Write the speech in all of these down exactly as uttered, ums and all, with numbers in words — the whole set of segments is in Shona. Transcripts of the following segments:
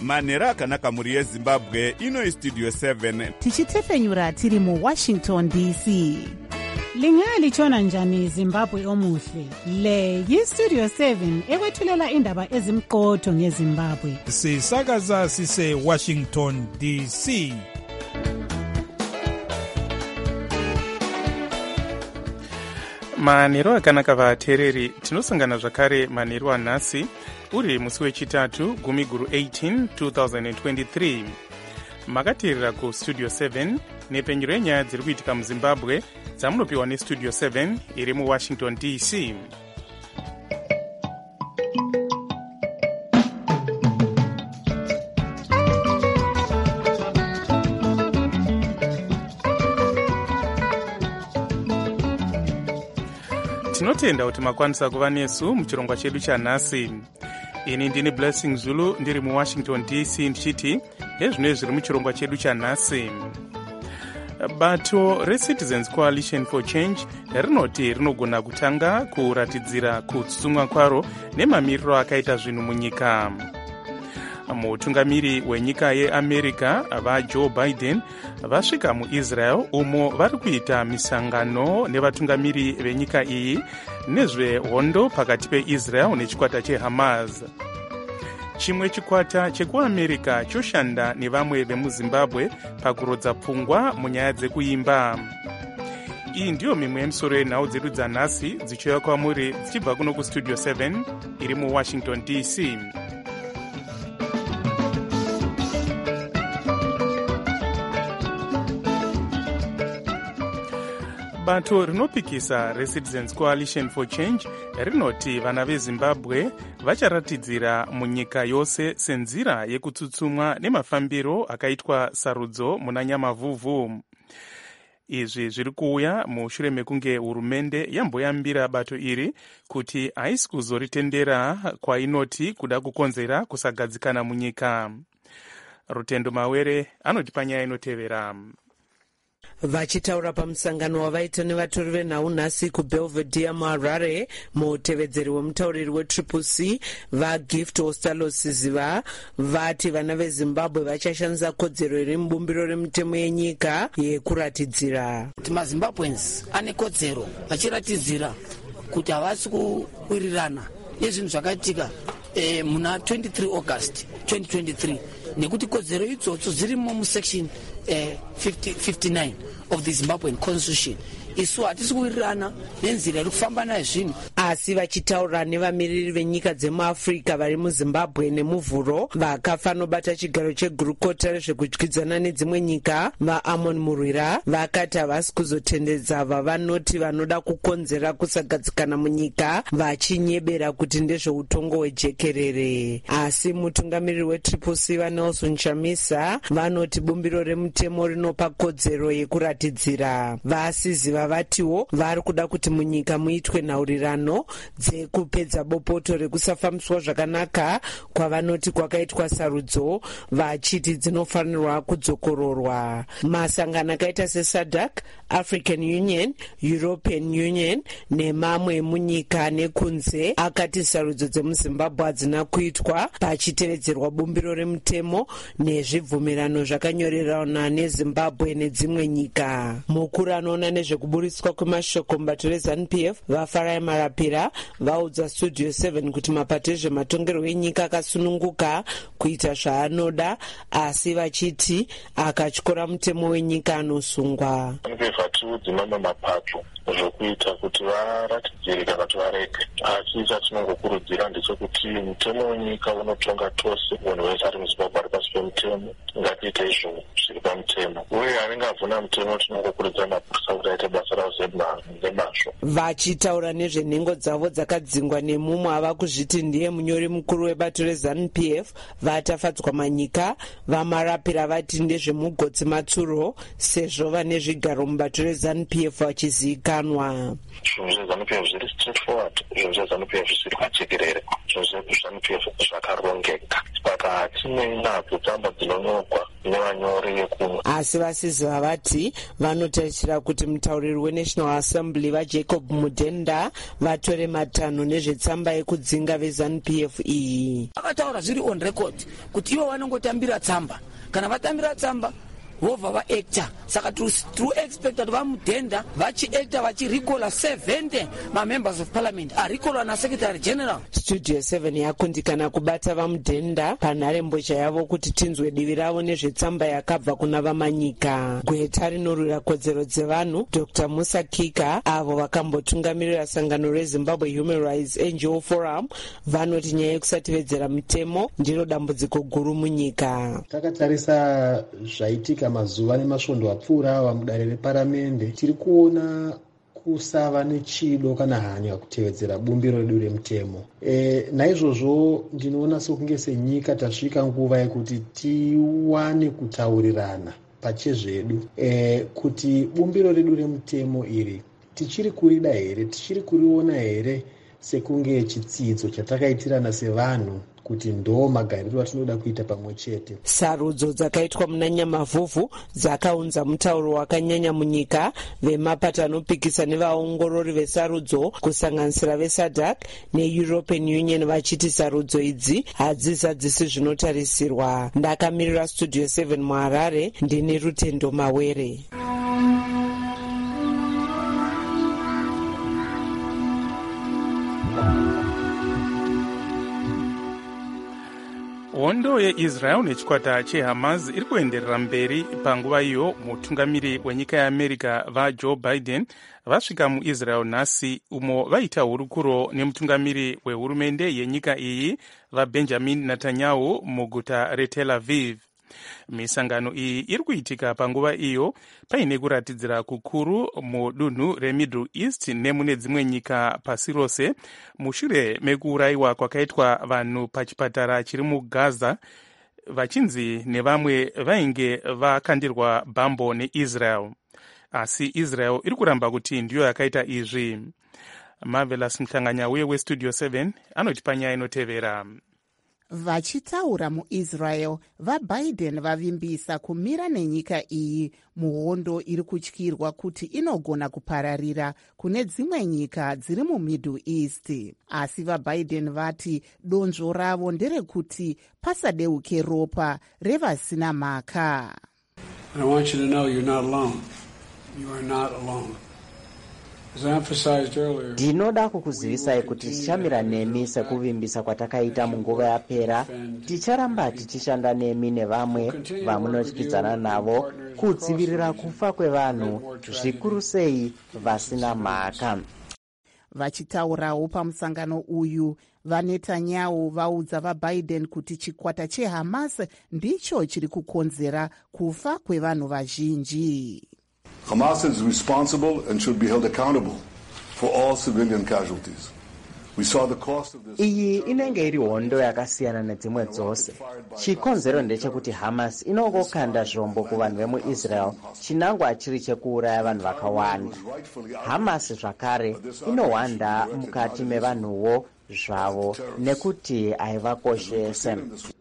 manhero akanaka mhuri yezimbabwe. Ino istudio seven tichitefenyura tiri muwashington D C. Lingalitshona njani Zimbabwe omuhle? Le yistudio seven ekwethulela indaba ezimqotho ngeZimbabwe. Sisakaza sise Washington D C. Manhero akanaka vateereri, tinosangana zvakare manhero anhasi uri musi wechitatu gumi guru eighteen twenty twenty-three. Makateerera kustudio seven nepenyero yenyaya dziri kuitika muzimbabwe dzamunopiwa nestudio seven iri muwashington D C. Tinotenda kuti makwanisa kuva nesu muchirongwa chedu chanhasi. Ini ndini Blessing Zulu ndiri muwashington D C ndichiti ezvino zviri muchirongwa chedu chanhasi. Bato reCitizens Coalition for Change rinoti rinogona kutanga kuratidzira kutsutsumwa kwaro nemamiriro akaita zvinhu munyika. Mutungamiri wenyika yeAmerica vaJoe Biden vasvika muIsrael umo vari kuita misangano nevatungamiri venyika iyi nezvehondo pakati peIsrael nechikwata cheHamas. Chimwe chikwata chekuAmerica choshanda nevamwe vemuZimbabwe pakurodza pfungwa munyaya dzekuimba. Iyi ndiyo mimwe yemisoro yenhau dzedu dzanhasi dzichiuya kwamuri dzichibva kuno kustudio seven iri muwashington D C. Bato rinopikisa reCitizens Coalition for Change rinoti vana veZimbabwe vacharatidzira munyika yose senzira yekutsutsumwa nemafambiro akaitwa sarudzo muna Nyamavhuvhu. Izvi zviri kuuya mushure mekunge hurumende yamboyambira bato iri kuti haisi kuzoritendera kwainoti kuda kukonzera kusagadzikana munyika. Rutendo Mawere anoti panyaya inotevera. Vachitaura pamusangano wavaita nevatori venhau nhasi kuBelvedere muHarare, mutevedzeri wemutauriri weTriple C vaGift Ostalosiziva vati vana veZimbabwe vachashandisa kodzero iri mubumbiro remutemo yenyika yekuratidzira kuti maZimbabweans ane kodzero vachiratidzira kuti havasi kuwirirana nezvinhu zvakaitika eh, muna twenty-three August twenty twenty-three nekuti kodzero idzodzo dzirimo musection eh, fifty-nine of the Zimbabwean Constitution. Isu hatisi kuwirirana nenzira iri kufamba nayo zvinhu. Asi vachitaura nevamiriri venyika dzemuAfrica vari muZimbabwe nemuvhuro vakafanobata chigaro chegurukota rezvekudyidzana nedzimwe nyika vaAmon Murwira vakati havasi kuzotendedza vavanoti vanoda kukonzera kusagadzikana munyika vachinyebera kuti ndezveutongo hwejekerere. Asi mutungamiriri weTriple C vaNelson Chamisa vanoti bumbiro remutemo rinopa kodzero yekuratidzira. Vasiziva vatiwo vari kuda kuti munyika muitwe nhaurirano dzekupedza bopoto rekusafambiswa zvakanaka kwavanoti kwakaitwa sarudzo vachiti dzinofanirwa kudzokororwa. Masangano akaita seSADC, African Union, European Union nemamwe munyika nekunze akati sarudzo dzemuZimbabwe hadzina kuitwa pachitevedzerwa bumbiro remutemo nezvibvumirano zvakanyorerana neZimbabwe nedzimwe nyika. Mukuru anoona nezvekuburiswa kwemashoko mubato reZANU P F vaFarai Marapira vaudza studio seven kuti mapato ezvematongerwo enyika akasununguka kuita zvaanoda asi vachiti akatyora mutemo wenyika anosungwa. Dzimama mapato zvokuita kuti varatidzire kana kuti vareke, asi chatinongokurudzira ndechekuti mutemo wenyika unotonga tose. Munhu wese ari muZimbabwe ari pasi pemutemo, ngatiite izvo zviri pamutemo, uye anenge avhuna mutemo tinongokurudzira mapurisa kuti aite basa ravo nemazvo. Vachitaura nezvenhengo dzavo dzakadzingwa nemumwe ava kuzviti ndiye munyori mukuru webato reZANU P F vatafadzwa manyika vaMarapira vati ndezvemugotsi matsuro sezvo vane zvigaro mubato reZANU P F vachizivikanwa. Zvinhu zveZANU P F zviri straight forward, zvinhu zveZANU P F zviri pajekerere, zvinhu zveZANU P F zvakarongeka. Saka hatine nadzo tsamba dzinonyorwa inogwa inova nyore yekumwa. Asi vasizi vavati vanotarisira kuti mutauriri weNational Assembly vaJacob Mudenda vatore matanho nezvetsamba yekudzinga veZANU P F iyi. Vakataura zviri on record kuti ivo vanongotambira tsamba, kana vatambira tsamba vobva vaacta. Saka tru expect kuti vaMudenda vachiacta vachirikola seventy mamembers of parliament arikolwa naSecretary General. Studio seven yakundikana kubata vaMudenda panharembozha yavo kuti tinzwe divi ravo nezvetsamba yakabva kuna vamanyika. Gweta rinorwira kodzero dzevanhu Doctor Musa Kika avo vakambotungamirira sangano reZimbabwe Human Rights N G O Forum vanoti nyaya yekusativedzera mitemo ndiro dambudziko guru munyika. Takatarisa zvaitika mazuva nemasvondo apfuura ava mudare reparamende, tiri kuona kusava nechido kana hanya kutevedzera bumbiro redu remutemo. E, naizvozvo ndinoona sokunge senyika tasvika nguva yekuti tiwane kutaurirana pachezvedu e, kuti bumbiro redu remutemo iri tichiri kurida here, tichiri kuriona here sekunge chitsidzo chatakaitirana sevanhu kuti ndo magariro atinoda kuita pamwe chete. Sarudzo dzakaitwa muna Nyamavhuvhu dzakaunza mutauro wakanyanya munyika. Vemapata anopikisa nevaongorori vesarudzo kusanganisira veSADC neEuropean Union vachiti sarudzo idzi hadzizadzisi zvinotarisirwa. Ndakamirira Studio seven muHarare, ndini Rutendo Mawere. Hondo yeIsrael nechikwata cheHamas iri kuenderera mberi. Panguva iyo mutungamiri wenyika yeAmerica vaJoe Biden vasvika muIsrael nhasi, umo vaita hurukuro nemutungamiri wehurumende yenyika iyi vaBenjamin Netanyahu muguta reTel Aviv. Misangano iyi iri kuitika panguva iyo paine kuratidzira kukuru mudunhu reMiddle East nemune dzimwe nyika pasi rose mushure mekuurayiwa kwakaitwa vanhu pachipatara chiri muGaza vachinzi nevamwe vainge vakandirwa bhambo neIsrael. Asi Israel iri kuramba kuti ndiyo yakaita izvi. Marvelous Mhlanganya uye weStudio seven anoti panyaya inotevera. Vachitaura muIsrael, vaBiden vavimbisa kumira nenyika iyi muhondo iri kutyirwa kuti inogona kupararira kune dzimwe nyika dziri muMiddle East. Asi vaBiden vati donzvo ravo nderekuti pasadeuke ropa revasina mhaka. I want you to know you're not alone. You are not alone. Ndinoda kukuzivisai kuti tichamira nemi sekuvimbisa kwatakaita munguva yapera. Ticharamba tichishanda nemi nevamwe vamunotyidzana navo kudzivirira kufa kwevanhu, zvikuru sei vasina mhaka. Vachitaurawo pamusangano uyu, vaNetanyahu vaudza vaBiden kuti chikwata cheHamas ndicho chiri kukonzera kufa kwevanhu vazhinji. Hamas is responsible and should be held accountable for all civilian casualties. We saw the cost of this. Iyi inenge iri hondo yakasiyana nedzimwe dzose. Chikonzero ndechekuti Hamas inongokanda zvombo kuvanhu vemuIsrael chinangwa chiri chekuuraya vanhu vakawanda. Hamas zvakare inohwanda mukati mevanhuwo zvavo nekuti haivakoshese.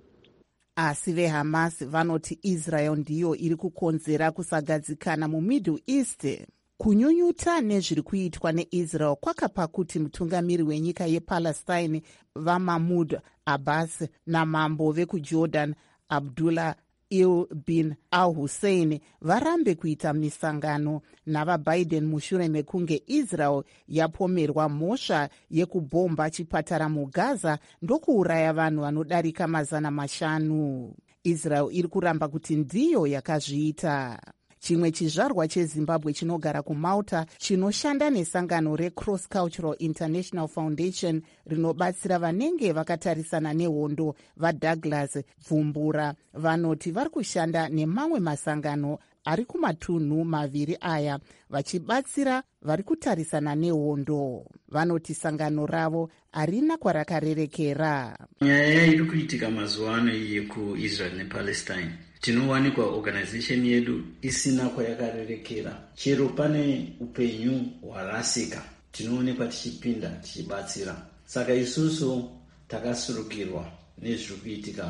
Asi veHamas vanoti Israel ndiyo iri kukonzera kusagadzikana muMiddle East. Kunyunyuta nezviri kuitwa neIsrael kwakapa kuti mutungamiri wenyika yePalestine vaMahmoud Abbas namambo vekuJordan Abdullah bin al-Hussein varambe kuita misangano navaBiden mushure mekunge Israel yapomerwa mhosva yekubhomba chipatara muGaza ndokuuraya vanhu vanodarika mazana mashanu. Israel iri kuramba kuti ndiyo yakazviita. Chimwe chizvarwa cheZimbabwe chinogara kuMalta chinoshanda nesangano reCross Cultural International Foundation rinobatsira vanenge vakatarisana nehondo vaDouglas Bvumbura vanoti vari kushanda nemamwe masangano ari kumatunhu maviri aya vachibatsira vari kutarisana nehondo. Vanoti sangano ravo harina kwarakarerekera. Nyaya iri kuitika mazuva ano yekuIsrael nePalestine, tinowanikwa organization yedu isina kwayakarerekera. Chero pane upenyu hwarasika, tinoonekwa tichipinda tichibatsira. Saka isusu takasurukirwa nezviri kuitika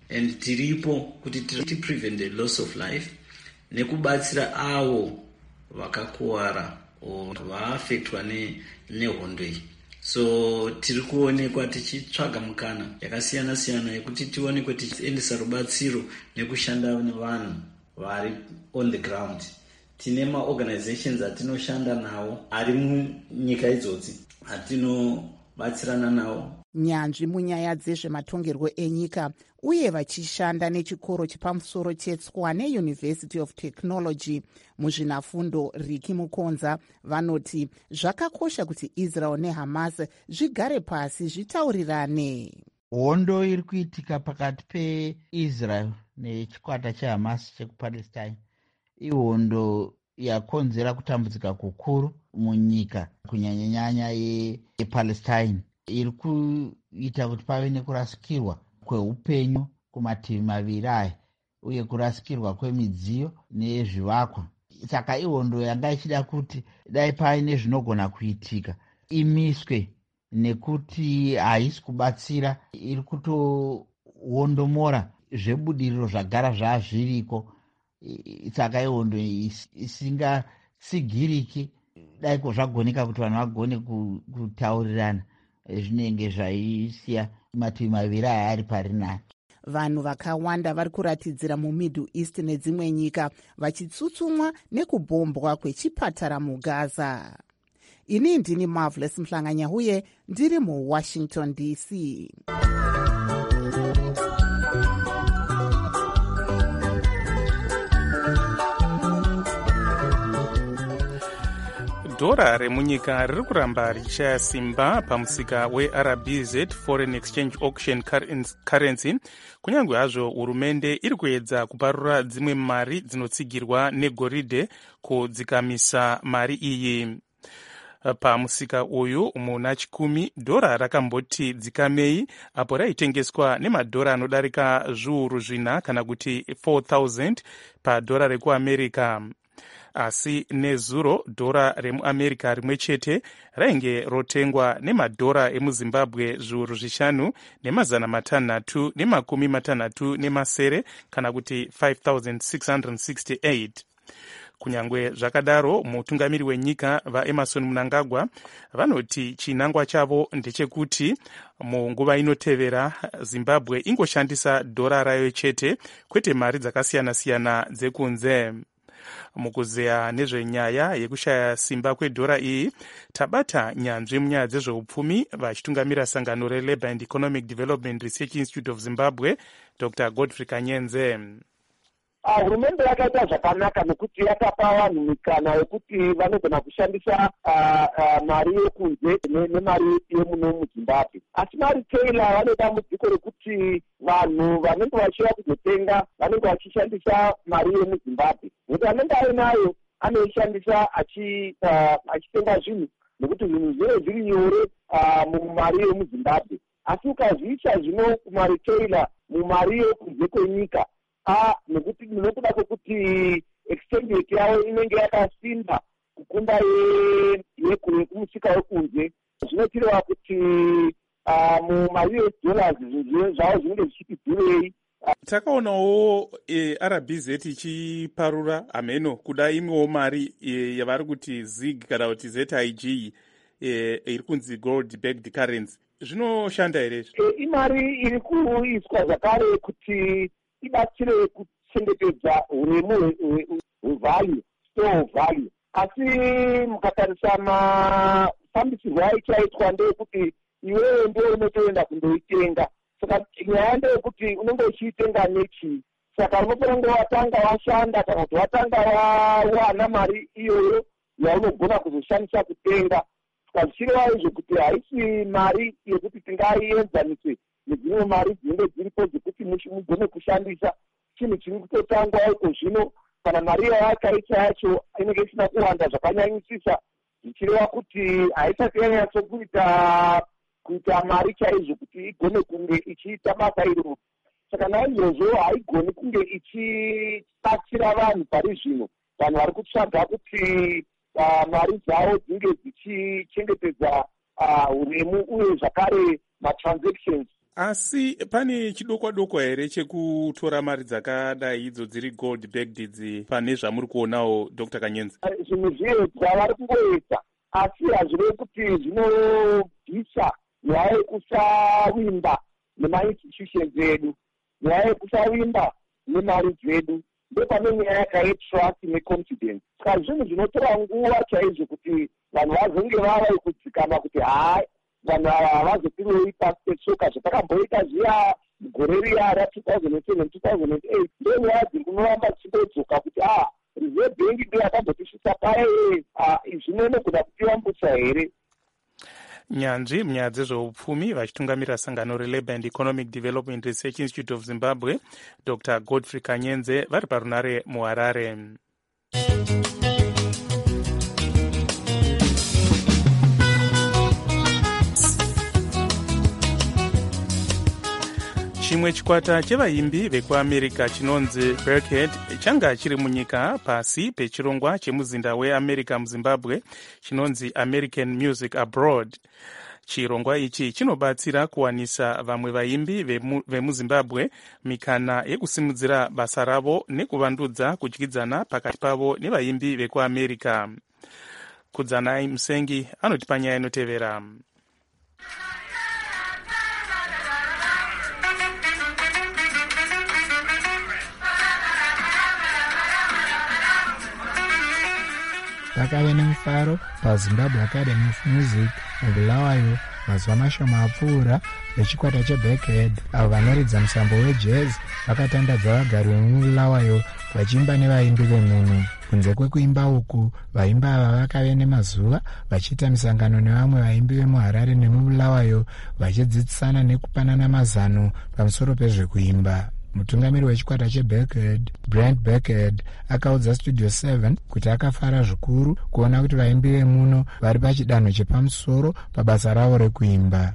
and tiripo kuti tiprevent the loss of life nekubatsira avo vakakuwara vaafektwa nehondo iyi. So tiri kuonekwa tichitsvaga mukana yakasiyana siyana yekuti tionekwe tichiendesa rubatsiro nekushanda nevanhu vari on the ground. Tine maorganizations atinoshanda nawo ari munyika idzodzi atinobatsirana nawo. Nyanzvi munyaya dzezvematongerwo enyika uye vachishanda nechikoro chepamusoro cheTswane University of Technology muzvinafundo Riki Mukonza vanoti zvakakosha kuti Israel neHamas zvigare pasi zvitaurirane. Hondo iri kuitika pakati peIsrael nechikwata cheHamas chekupalestine ihondo yakonzera kutambudzika kukuru munyika kunyanyanyanya yePalestine. Iri kuita kuti pave nekurasikirwa kweupenyu kumativi maviri aya uye kurasikirwa kwemidziyo nezvivakwa. Saka ihondo yanga ichida kuti dai pave nezvinogona kuitika imiswe, nekuti haisi kubatsira, iri kutohondomora zvebudiriro zvagara zvazviriko. Saka ihondo isingasigiriki dai zvagoneka kuti vanhu vagone kutaurirana zvinenge zvaisiya mativi maviri aya ari pari nani. Vanhu vakawanda vari kuratidzira muMiddle East nedzimwe nyika vachitsutsumwa nekubhombwa kwechipatara muGaza. Ini ndini Marvelous Mhlanganya uye ndiri muWashington D C. Dhora remunyika riri kuramba richishaya simba pamusika weR B Z Foreign Exchange Auction Currency, kunyange hazvo hurumende iri kuedza kuparura dzimwe mari dzinotsigirwa negoridhe kudzikamisa mari iyi. Pamusika uyu muna chikumi dhora rakamboti dzikamei apo raitengeswa nemadhora anodarika zviuru zvina kana kuti four thousand padhora rekuAmerica. Asi nezuro dhora remuAmerica rimwe chete rainge rotengwa nemadhora emuZimbabwe zviuru zvishanu nemazana matanhatu nemakumi matanhatu nemasere kana kuti five thousand six hundred sixty-eight. Kunyangwe zvakadaro, mutungamiri wenyika vaEmerson Mnangagwa vanoti chinangwa chavo ndechekuti munguva inotevera Zimbabwe ingoshandisa dhora rayo chete kwete mari dzakasiyana siyana dzekunze. Mukuzeya nezvenyaya yekushaya simba kwedhora iyi, tabata nyanzvi munyaya dzezveupfumi vachitungamira sangano reLabour and Economic Development Research Institute of Zimbabwe, Doctor Godfrey Kanyenze. Hurumende yakaita zvakanaka nekuti yakapa vanhu mikana yekuti vanogona kushandisa mari yekunze nemari yemuno muZimbabwe. Asi mari Taylor vane dambudziko rekuti vanhu vanenge vachiva kuzotenga vanenge vachishandisa mari yemuZimbabwe. Kuti anenge ainayo anoishandisa achitenga zvinhu nekuti zvinhu zvinenge zviri nyore mumari yemuZimbabwe. Asi ukazviisa zvino kumari Taylor mumari yekunze kwenyika, Ah, nekuti nekuda kwekuti exchange rate yavo inenge yakasimba kukunda yekumusika wekunze, zvinotireva kuti mumari yedollars zvinhu zvavo zvinenge zvichiti dhurei. Takaonawo R B Z ichiparura ameno kuda imwewo mari yavari kuti zig kana kuti Z I G iri kunzi gold backed currency. Zvinoshanda here? Imari iri kuiswa zvakare kuti ibatsire kuchengetedza uremu hwevalue, store value. Asi mukatarisa mafambisirwo aichaitwa ndeyekuti iwewe ndiwe unotoenda kundoitenga. Saka nyaya ndeyekuti unenge uchiitenga nechi. Saka unofanira watanga washanda kana kuti watanga wawana mari iyoyo yaunogona kuzoshandisa kutenga. Saka zvichireva izvo kuti haisi mari yekuti tingaienzanise nedzimwe mari dzinenge dziripo dzekuti mugone kushandisa. Chinhu chiri kutotangwa iko zvino, kana mari yayakaita yacho inenge isina kuwanda zvakanyanyisisa, zvichireva kuti haisati yanyatsokuita kuita mari chaizvo kuti igone kunge ichiita basa iroro. Saka naizvozvo haigoni kunge ichibatsira vanhu pari zvino. Vanhu vari kutsvaga kuti mari dzavo dzinge dzichichengetedza uremu uye zvakare matransactions. asi pane chidokwa dokwa here chekutora mari dzakadai idzo dziri gold backed idzi pane zvamuri kuonawo Dr Kanyenze? Zvinhu zviedza vari kungoedza, asi hazvirevi kuti zvinobvisa nyaya yekusavimba nemainstitutions edu, nyaya yekusavimba nemari dzedu. Ndopane nyaya yakayetrust neconfidence. Saka zvinhu zvinotora nguva chaizvo kuti vanhu vazonge vava kudzikama kuti hai vanhu ava havazopiriwi pasi petsoka zvatakamboita zviya mugore riya ra two thousand seven two thousand eight. Ndo nyaya dziri kunoramba dzichingodzoka kuti ah Reserve Bank ndo yakambotishisa paye zvinonogona kutivambutsa here. Nyanzvi munyaya dzezveupfumi vachitungamira sangano reLabour and Economic Development Research Institute of Zimbabwe Dr Godfrey Kanyenze vari parunare muHarare. Chimwe chikwata chevaimbi vekuamerica chinonzi Berkhead changa chiri munyika pasi pechirongwa chemuzinda weAmerica muZimbabwe chinonzi American Music Abroad. Chirongwa ichi chinobatsira kuwanisa vamwe vaimbi vemuZimbabwe mikana yekusimudzira basa ravo nekuvandudza kudyidzana pakati pavo nevaimbi vekuAmerica. Kudzanai Musengi anotipa nyaya inotevera. Pakave nemufaro paZimbabwe Academy of Music muBulawayo mazuva mashoma apfuura vechikwata cheBerkhead avo vanoridza musambo wejazz vakatandadza vagari vemubulawayo vachiimba nevaimbi vemunhu. Kunze kwekuimba uku vaimba ava vakave nemazuva vachiita misangano nevamwe vaimbi vemuHarare nemubulawayo vachidzidzisana nekupanana mazano pamusoro pezvekuimba. Mutungamiri wechikwata cheBerkhead Brent Berkhead akaudza Studio seven kuti akafara zvikuru kuona kuti vaimbi vemuno vari pachidanho chepamusoro pabasa ravo rekuimba.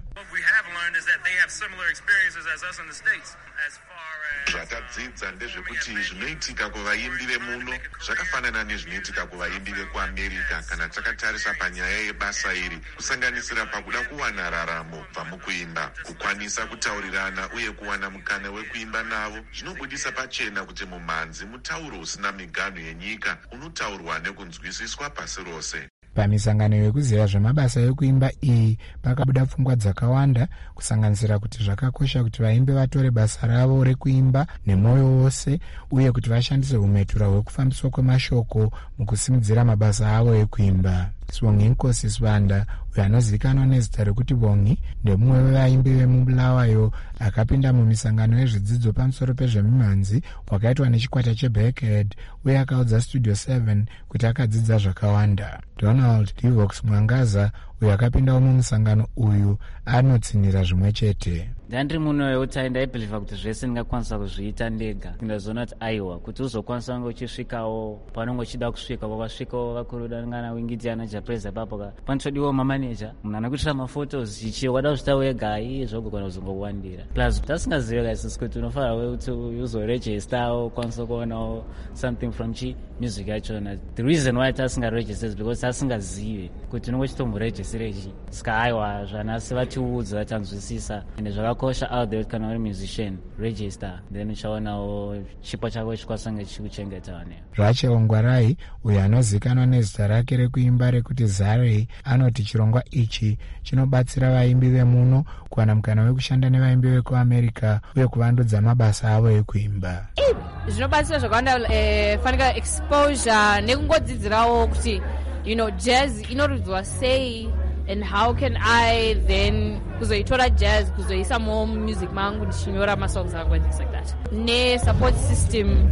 Zvakadzidza ndezvekuti zvinoitika kuvaimbi vemuno zvakafanana nezvinoitika kuvaimbi vekuAmerica kana takatarisa panyaya yebasa iri, kusanganisira pakuda kuwana raramo kubva mukuimba, kukwanisa kutaurirana uye kuwana mukana wekuimba navo. Zvinobudisa pachena kuti mumhanzi mutauro usina miganho yenyika unotaurwa nekunzwisiswa pasi rose. Pamisangano yekuziva zvemabasa ekuimba iyi pakabuda pfungwa dzakawanda, kusanganisira kuti zvakakosha kuti vaimbi vatore basa ravo rekuimba nemwoyo wose uye kuti vashandise umetura hwekufambiswa kwemashoko mukusimudzira mabasa avo ekuimba. Svongi Nkosi Swanda uyo anozivikanwa nezita rekuti Vongi ndemumwe wevaimbi vemubulawayo akapinda mumisangano yezvidzidzo pamusoro pezvemimhanzi wakaitwa nechikwata cheBerkhead uye akaudza Studio seven kuti akadzidza zvakawanda. Donald Divox Mwangaza uyo akapindawo mumusangano uyu anotsinira zvimwe chete. Ndandiri muno weutai ndaibhiliva kuti zvese ndingakwanisa kuzviita ndega. Ndazoona kuti aiwa kuti uzokwanisa kunge uchisvikawo panonge uchida kusvika wakasvikawo vakurudangana wingitiana chapreza papo ka panotodiwa mamaneja munhu anokuitira mafotos chichi wada kuzvita wega iye zvogogona kuzongowandira plus tasingazive kaisisi kuti unofanira kuti uzoregistawo ukwanisa kuonawo something from chi music yachona. The reason why tasingaregister is because tasingazive kuti unonge chitomboregistere chi saka aiwa zvanasi vatiudza vatanzwisisa ende zvakakosha out there kana uri musician register then uchaonawo chipo chako chikwanisa kunge chikuchengeta. Rachel Ngwarai uyo anozivikanwa nezita rake rekuimba rekuti Zare anoti chirongwa ichi chinobatsira vaimbi vemuno kuwana mukana wekushanda nevaimbi vekuAmerica uye kuvandudza mabasa avo ekuimba. Zvinobatsira zvakawanda fanika exposure nekungodzidzirawo kuti you know jazz inoridzwa sei and how can I then kuzoitora jazz kuzoisa more music mangu ndichinyora masongs angu and things like that. Ne support system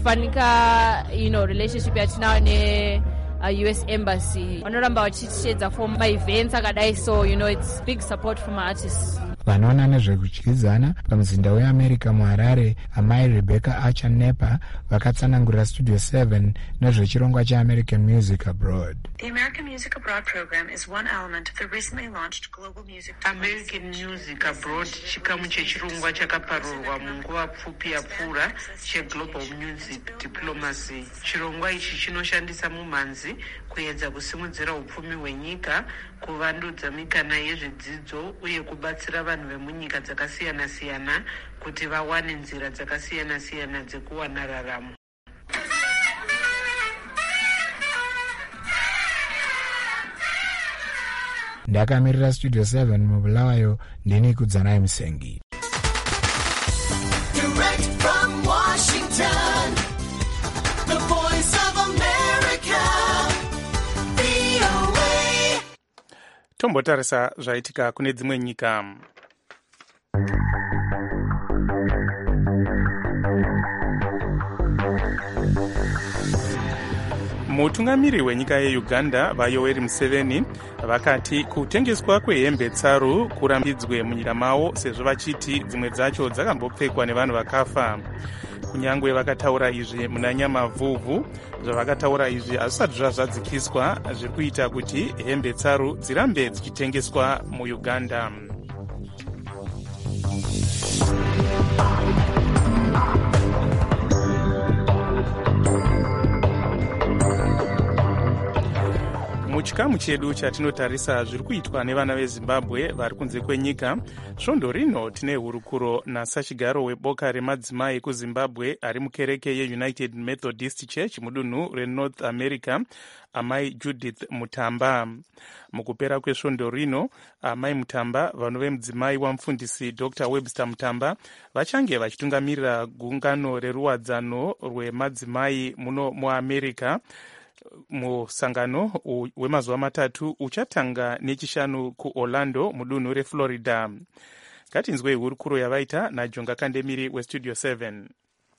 fanika you know relationship yatinayo ne Uh, U S Embassy vanoramba vachishedza for my events akadai, so you know it's big support from my artists. Vanoona nezvekudyidzana pamuzinda weAmerica muHarare amai Rebecca Archer Nepa vakatsanangurira Studio seven nezvechirongwa cheAmerican Music Abroad. The American Music Abroad program is one element of the recently launched Global Music American Music Abroad chikamu chechirongwa chakaparurwa munguva pfupi yapfuura cheGlobal Music Diplomacy. Chirongwa ichi chinoshandisa mumhanzi kuedza kusimudzira upfumi hwenyika, kuvandudza mikana yezvidzidzo uye kubatsira vanhu vanhu vemunyika dzakasiyana-siyana kuti vawane nzira dzakasiyana-siyana dzekuwana raramo. ndakamirira studio seven mubulawayo ndini kudzanai musengi. Direct from Washington, the voice of America, V O A. tombotarisa zvaitika kune dzimwe nyika. mutungamiri wenyika yeuganda vayoweri museveni vakati kutengeswa kwehembe tsaru kurambidzwe munyika mavo sezvo vachiti dzimwe dzacho dzakambopfekwa nevanhu vakafa. kunyangwe vakataura izvi muna nyamavhuvhu, zvavakataura izvi hazvisati zvazadzikiswa zviri kuita kuti hembe tsaru dzirambe dzichitengeswa muuganda. muchikamu chedu chatinotarisa zviri kuitwa nevana vezimbabwe vari kunze kwenyika, svondo rino tine hurukuro nasachigaro weboka remadzimai kuzimbabwe ari mukereke yeunited methodist church mudunhu renorth america, amai Judith Mutamba. mukupera kwesvondo rino, amai Mutamba vanove mudzimai wamufundisi Doctor Webster Mutamba vachange vachitungamirira gungano reruwadzano rwemadzimai muno muamerica. musangano wemazuva matatu uchatanga nechishanu kuorlando mudunhu reflorida. ngatinzwei hurukuro yavaita najonga kandemiri westudio seven.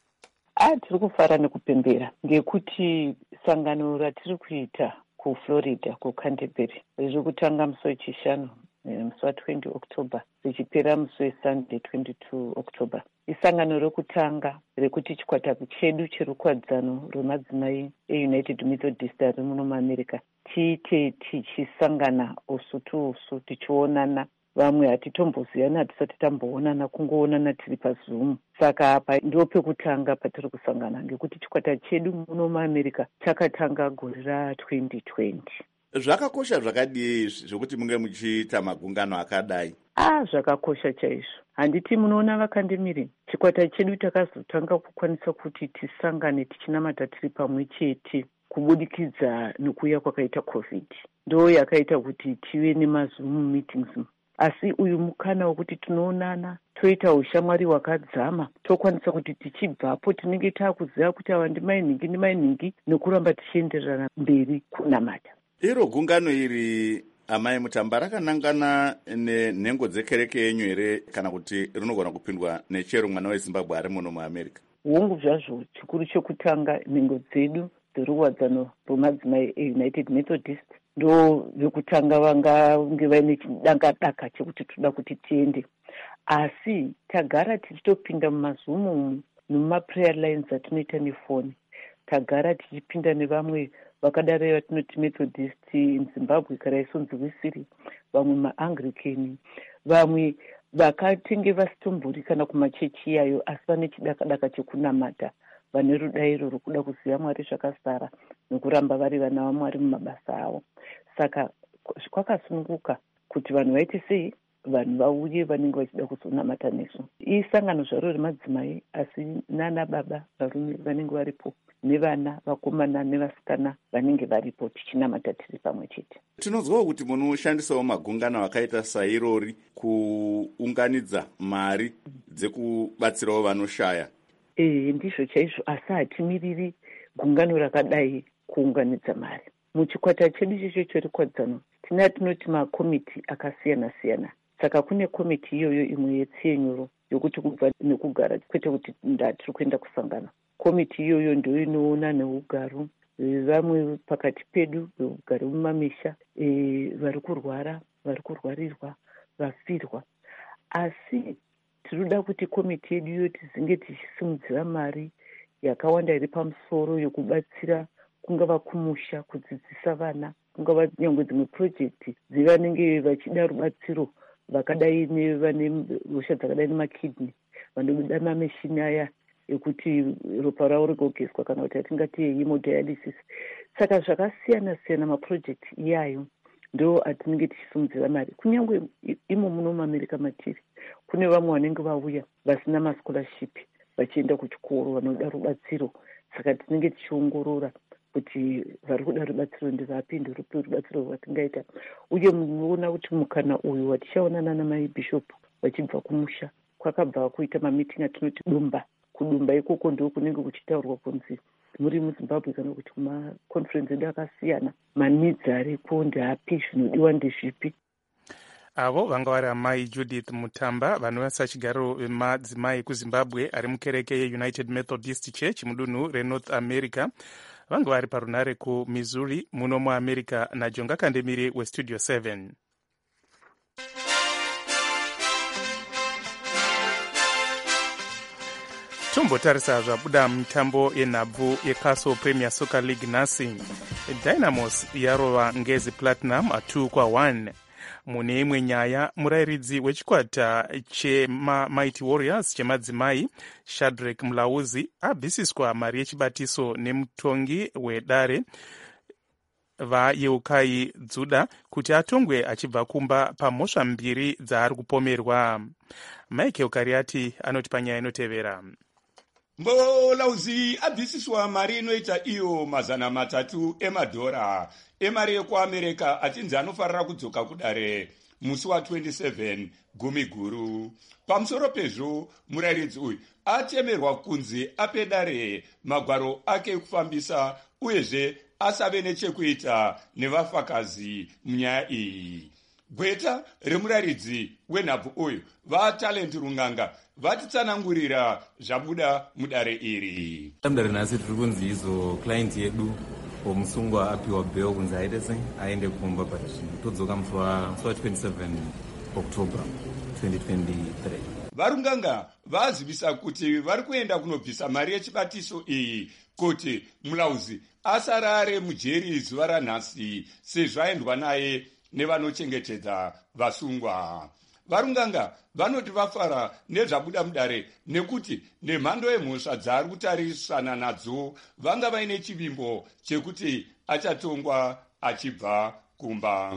a tiri kufara nekupembera ngekuti sangano ratiri kuita kuflorida kucanterbury riri kutanga musi wechishanu musi wa20 october richipera musi wesunday twenty-two october. isangano rokutanga rekuti chikwata chedu cherukwadzano rwemadzimai eunited methodist ari muno muamerica tiite tichisangana usu tuusu tichionana. vamwe hatitomboziyana, hatisati tamboonana, kungoonana tiri pazoom. saka apa ndo pekutanga patiri kusangana ngekuti chikwata chedu muno muamerica chakatanga gore ratwenty twenty. zvakakosha zvakadii zvokuti munge muchiita magungano akadai? ah zvakakosha chaizvo. handiti munoona vakandemiri, chikwata chedu takazotanga kukwanisa kuti tisangane tichinamata tiri pamwe chete kubudikidza nokuuya kwakaita covid. ndo yakaita kuti tive nemazoom meetings. asi uyu mukana wekuti tinoonana toita ushamwari hwakadzama, tokwanisa kuti tichibvapo tinenge taakuziva kuti ava ndimainingi ndimainingi nokuramba tichienderana mberi kunamata. iro gungano iri amai Mutamba rakanangana nenhengo dzekereke yenyu here kana kuti rinogona kupindwa nechero mwana wezimbabwe ari muno muamerica? hongu zvazvo chikuru chekutanga nhengo dzedu dzeruwadzano rwemadzimai eunited methodist ndo vekutanga vangange vaine chidangadaka chekuti toda kuti tiende. asi tagara tichitopinda mumazumu nemumaprayer lines atinoita nefoni, tagara tichipinda nevamwe vakadaro vatinoti methodist muzimbabwe karaisonzi wisiri, vamwe maanglican, vamwe vakatenge vasitombori kana kumachechi iyayo asi vane chidakadaka chekunamata, vane rudairo rokuda kuziva mwari zvakasara nokuramba vari vana vamwari mumabasa avo. saka kwakasununguka kuti vanhu vaite sei, vanhu vauye vanenge vachida kuzonamata nesu. isangano zvaro remadzimai asi nana baba varume vanenge varipo nevana vakomana nevasikana vanenge varipo tichinamata tiri pamwe chete. tinonzwawo kuti munoshandisawo magungano akaita sairori kuunganidza mari dzekubatsirawo vanoshaya. e ndizvo chaizvo, asi hatimiriri gungano rakadai kuunganidza mari. muchikwata chedu checho cherukwadzano tina tinoti makomiti akasiyana-siyana. saka kune komiti iyoyo imwe yetsenyuro yokuti kubva nekugara kwete kuti ndatiri kuenda kusangana. komiti iyoyo ndio inoona neugaro vamwe pakati pedu veugaro mumamisha, e, vari kurwara, vari kurwarirwa, vafirwa. asi tinoda kuti komiti yedu iyo tizinge tichisimudzira mari yakawanda iri pamusoro yokubatsira kungava kumusha, kudzidzisa vana, kungava nyangwe dzimwe projekti dzevanenge vachida rubatsiro, vakadai nevane hosha dzakadai nemakidney, vanoda mameshini aya ekuti ropa ravo rigogezwa kana kuti atingati hemodialysis. saka zvakasiyana-siyana maprojekti iyayo ndo atinenge tichisimudzira mari. kunyange imo muno muamerica matiri kune vamwe vanenge vauya vasina mascholarship vachienda kuchikoro vanoda rubatsiro. Saka tinenge tichiongorora kuti vari kuda rubatsiro ndirapi, ndirupi rubatsiro rwatingaita. Uye munoona kuti mukana uyu watichaonana namaibhishopu vachibva kumusha kwakabva kuita mamiting atinoti dumba. Kudumba ikoko ndiko kunenge kuchitaurwa kunzi muri muZimbabwe kana kuti maconference edu akasiyana, manidzi ariko ndeapi, zvinodiwa ndezvipi. avo vanga vari amai Judith Mutamba vanovasa chigaro vemadzimai kuZimbabwe ari mukereke yeUnited Methodist Church mudunhu reNorth America. Vanga vari parunare kuMissouri muno muAmerica naJonga Kandemire weStudio seven. Tombotarisa zvabuda mitambo yenhabvu yeCastle Premier Soccer League nhasi. Dynamos yarova Ngezi Platinum two kwa one. Mune imwe nyaya, murairidzi wechikwata cheMighty Warriors chemadzimai Shadrack Mlauzi abvisiswa mari yechibatiso nemutongi wedare vaYeukai Dzuda kuti atongwe achibva kumba pamhosva mbiri dzaari kupomerwa. Michael Kariati anoti panyaya inotevera. Mlauzi abvisiswa mari inoita iyo mazana matatu emadhora emari yekuAmerika achinzi anofarira kudzoka kudare musi wa twenty-seven gumi guru. Pamusoro pezvo murairidzi uyu atemerwa kunzi ape dare magwaro ake ekufambisa uyezve asave nechekuita nevafakazi munyaya iyi. Gweta remurairidzi wenhabvu uyu vaTalent Runganga vatitsanangurira zvabuda mudare iri. Mudare nhasi tiri kunzi izo client yedu womusungwa apiwa bail kunzi aite sei aende kumba, but todzoka musi wa twenty-seven October twenty twenty-three. Varunganga vazivisa kuti vari kuenda kunobvisa mari yechibatiso iyi kuti Mlauzi asarare mujeri zuva ranhasi sezvo aendwa naye nevanochengetedza vasungwa. Varunganga vanoti vafara nezvabuda mudare nekuti nemhando yemhosva dzaari kutarisana nadzo vanga vaine chivimbo chekuti achatongwa achibva kumba.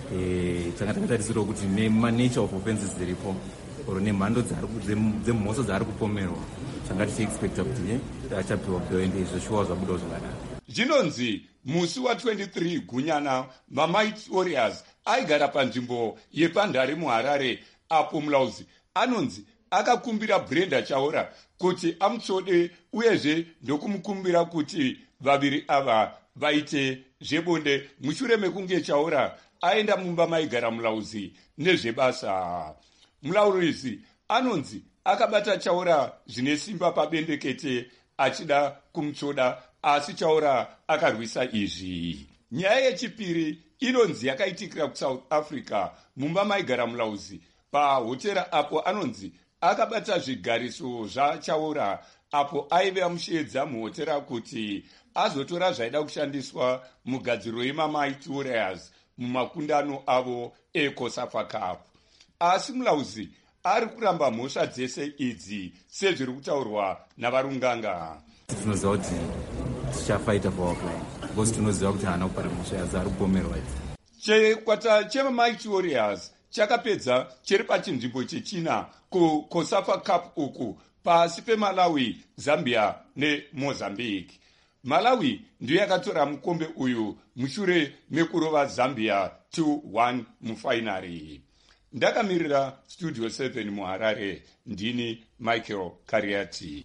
Eh, tanga takatarisira kuti nemature of offenses dziripo oro nemhando dzemhosva dzaari kupomerwa tanga tichiexpecta kuti achapiwa bail ende izvo shuwa zvabuda zvakadaro. Zvinonzi musi wa twenty-three Gunyana maMighty Warriors aigara panzvimbo yepandare muHarare apo Mlauzi anonzi akakumbira Brenda Chaura kuti amutsode uyezve ndokumukumbira kuti vaviri ava vaite zvebonde mushure mekunge Chaura aenda mumba maigara Mlauzi nezvebasa. Mlauzi anonzi akabata Chaura zvine simba pabendekete achida kumutsoda, asi Chaura akarwisa izvi. Nyaya yechipiri inonzi yakaitikira kuSouth Africa mumba maigara Mlauzi pahotera apo anonzi akabata zvigariso zvaChaura apo aive amushiedza muhotera kuti azotora zvaida kushandiswa mugadziro yemaMighty Warriors mumakundano avo eCOSAFA Cup. Asi Mlauzi ari kuramba mhosva dzese idzi sezviri kutaurwa navarunganga. Tinoziva kuti tichafaita for our client because tinoziva kuti haana kupara mhosva yadzo ari kupomerwa idzi. Chikwata chemaMighty Warriors chakapedza chiri pachinzvimbo chechina kuCOSAFA Cup uku pasi peMalawi, Zambia neMozambique. Malawi ndiyo yakatora mukombe uyu mushure mekurova Zambia two one mufainari. Ndakamirira Studio seven muHarare, ndini Michael Kariati.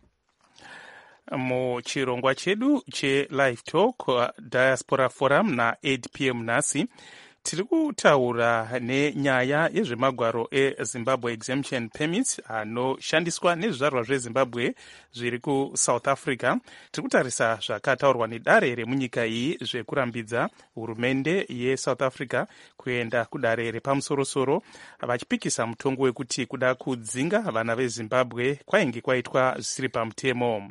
Muchirongwa chedu cheLive Talk Diaspora Forum na eight p m nhasi tiri kutaura nenyaya yezvemagwaro eZimbabwe Exemption Permits anoshandiswa nezvizvarwa zveZimbabwe zviri kuSouth Africa. Tiri kutarisa zvakataurwa nedare remunyika iyi zvekurambidza hurumende yeSouth Africa kuenda kudare repamusorosoro vachipikisa mutongo wekuti kuda kudzinga vana veZimbabwe kwainge kwaitwa zvisiri pamutemo.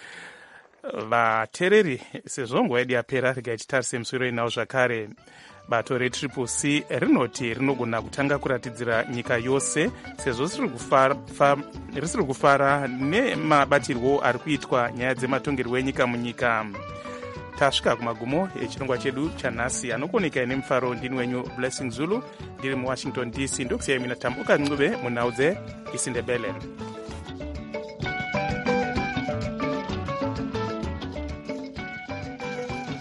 Vatereri sezvo nguva yedu yapera regai titarise musoro inawo zvakare. Bato reTriple C rinoti rinogona kutanga kuratidzira nyika yose sezvo risiri kufara nemabatirwo ari kuitwa nyaya dzematongerwo enyika munyika. tasvika kumagumo echirongwa chedu chanhasi. anokuoneka ine mufaro ndini wenyu Blessing Zulu ndiri muwashington D C. ndokusiyai mina Tambuka Ncube munhau dzeIsindebele.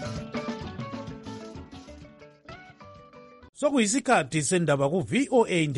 sokuyisikhathi sendaba ku-V O A